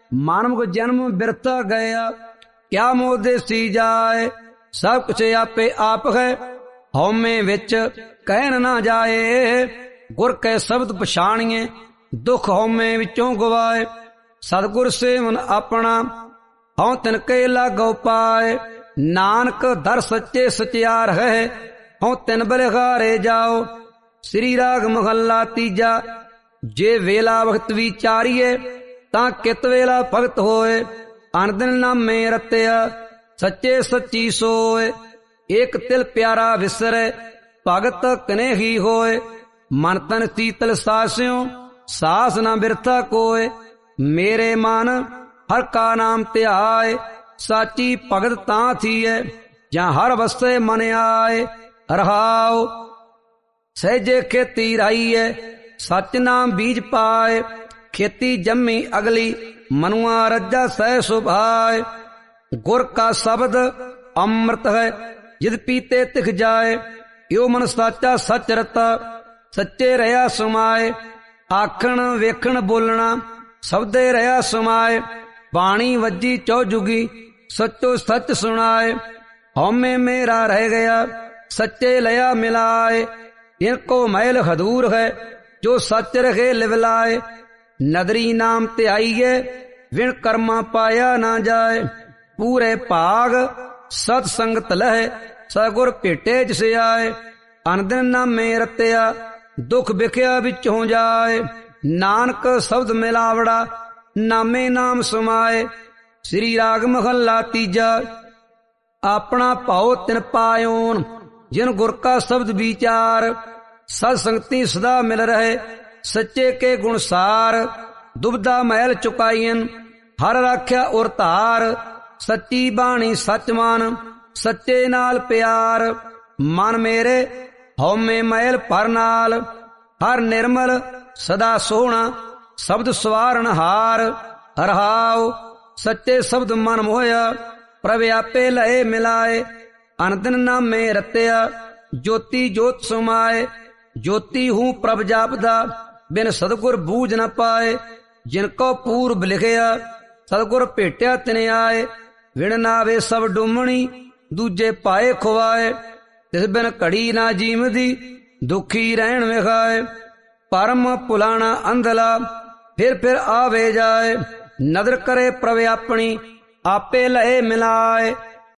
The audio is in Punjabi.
ਮਾਨਵ ਜਨਮ ਬਿਰਥਾ ਗਿਆ, ਕਿਆ ਮੋਹ ਦੇਸੀ ਜਾਏ। ਸਭ ਕੁਛ ਆਪੇ ਆਪ ਹੈ, ਹਉਮੈ ਵਿੱਚ ਕਹਿਣ ਨਾ ਜਾਏ। ਗੁਰ ਕੈ ਸ਼ਬਦ ਪਛਾਣੀਏ, ਦੁਖ ਹਉਮੈ ਵਿੱਚੋਂ ਗਵਾਏ। ਸਤਿਗੁਰ ਸੇਵਨ ਆਪਣਾ, ਹਉ ਤਿਨ ਕੇ ਲਾਗੋ ਪਾਏ। ਨਾਨਕ ਦਰ ਸੱਚੇ ਸਚਿਆਰ ਹੈ, ਹਉ ਤਿਨ ਬਲਿਹਾਰੇ ਜਾਓ। ਸ੍ਰੀ ਰਾਗ ਮਹੱਲਾ ਤੀਜਾ। ਜੇ ਵੇਲਾ ਵਖਤ ਵਿਚਾਰੀਏ, ਤਾਂ ਕਿਤ ਵੇਲਾ ਭਗਤ ਹੋਏ। ਅਨਦਿਨ ਨਾਮੇ ਰਤਿਆ, ਸੱਚੇ ਸੱਚੀ ਸੋਏ। ਏਕ ਤਿਲ ਪਿਆਰਾ ਵਿਸਰੇ, ਭਗਤ ਕਨੇ ਹੀ ਹੋਏ। ਮਨ ਤਨ ਸੀਤਲ ਸਾਸਿਓ, ਸਾਸ ਨਾ ਬਿਰਥਾ ਕੋਏ। ਮੇਰੇ ਮਨ ਹਰ ਕਾ ਨਾਮ ਧਿਆਏ, ਸਾਚੀ ਭਗਤ ਤਾਂ ਥੀਏ। ਜਾਂ ਹਰ ਵਸਤੇ ਮਨ ਆਏ, ਰਹਾਉ। ਸਹਿਜੇ ਖੇਤੀ ਰਾਈਏ, ਸੱਚ ਨਾਮ ਬੀਜ ਪਾਏ। ਖੇਤੀ ਜੰਮੀ ਅਗਲੀ, ਮਨੁਆ ਰੱਜਾ ਸਹਿ ਸੁਭਾਏ। ਗੁਰ ਕਾ ਸ਼ਬਦ ਅੰਮ੍ਰਿਤ ਹੈ, ਜਿਦ ਪੀਤੇ ਤਿਖ ਜਾਏ। ਇਉ ਮਨ ਸਾਚਾ ਸੱਚ ਰਤਾ, ਸੱਚੇ ਰਹਾ ਸਮਾਏ। ਆਖਣ ਵੇਖਣ ਬੋਲਣਾ, ਸਬਦੇ ਰਹਾ ਸਮਾਏ। ਬਾਣੀ ਵੱਜੀ ਚੌਜੁਗੀ, ਸੱਚੋ ਸੱਚ ਸੁਣਾਏ। ਹਉਮੈ ਮੇਰਾ ਰਹਿ ਗਿਆ, ਸੱਚੇ ਲਿਆ ਮਿਲਾਏ। ਇਨ ਕੋ ਮੈਲ ਹਦੂਰ ਹੈ, ਜੋ ਸੱਚ ਰਖੇ ਲਿਵਲਾਏ। ਨਦਰੀ ਨਾਮ ਧਿਆਈਏ, ਵਿਣ ਕਰਮਾ ਪਾਇਆ ਨਾ ਜਾਏ। ਪੂਰੇ ਭਾਗ ਸਤ ਸੰਗਤ ਲਹਿ, ਸਤਿਗੁਰ ਭੇਟੇ ਜਿਸ ਆਏ। ਅਨਦਿਨ ਨਾਮੇ ਰਤਿਆ, ਦੁਖ ਵਿਖਿਆ ਵਿੱਚੋਂ ਜਾਏ। ਨਾਨਕ ਸ਼ਬਦ ਮਿਲਾਵੜਾ, ਨਾਮੇ ਨਾਮ ਸਮਾਏ। ਸ੍ਰੀ ਰਾਗ ਮਹੱਲਾ ਤੀਜਾ। ਆਪਣਾ ਭਾਉ ਤਿਨ ਪਾਇਓਨ, ਜਿਨ ਗੁਰ ਕਾ ਸ਼ਬਦ ਵਿਚਾਰ। ਸਤ ਸੰਗਤੀ ਸਦਾ ਮਿਲ ਰਹੇ, ਸੱਚੇ ਕੇ ਗੁਣ ਸਾਰ। ਦੁਬਦਾ ਮੈਲ ਚੁਕਾਈਨ, ਹਰ ਰਾਖਿਆ ਉਰ ਧਾਰ। ਸੱਚੀ ਬਾਣੀ ਸੱਚ ਮਨ, ਸੱਚੇ ਨਾਲ ਪਿਆਰ। ਮਨ ਮੇਰੇ ਹਉਮੈ ਮੈਲ ਭਰ ਨਾਲ, ਹਰ ਨਿਰਮਲ ਸਦਾ ਸੋਹਣਾ। ਸ਼ਬਦ ਸਵਾਰਨ ਹਾਰ, ਰਹਾਉ। ਸੱਚੇ ਸ਼ਬਦ ਮਨ ਮੋਹਿਆ, ਪ੍ਰਭ ਆਪੇ ਲਏ ਮਿਲਾਏ। ਅਨਦਿਨ ਨਾਮੇ ਰਤਿਆ, ਜੋਤੀ ਜੋਤ ਸਮਾਏ। ਜੋਤੀ ਹੂੰ ਪ੍ਰਭ ਜਾਪਦਾ, ਬਿਨ ਸਤਿਗੁਰ ਬੂਝ ਨ ਪਾਏ। ਜਿਨ ਕੋ ਪੂਰਬ ਲਿਖਿਆ, ਸਤਿਗੁਰ ਭੇਟਿਆ ਤਿਨ ਆਏ। ਵਿਣ ਨਾਵੇ ਸਭ ਡੁੰਮਣੀ, ਦੂਜੇ ਪਾਏ ਖੁਆਏ। ਤਿਸ ਬਿਨ ਘੜੀ ਨਾ ਜੀਵਦੀ, ਦੁਖੀ ਰਹਿਣ ਵਿਖਾਏ। ਪਰਮ ਭੁਲਾਣਾ ਅੰਧਲਾ, ਫਿਰ ਆਵੇ ਜਾਏ। ਨਦਰ ਕਰੇ ਪ੍ਰਭ ਆਪਣੀ, ਆਪੇ ਲਏ ਮਿਲਾਏ।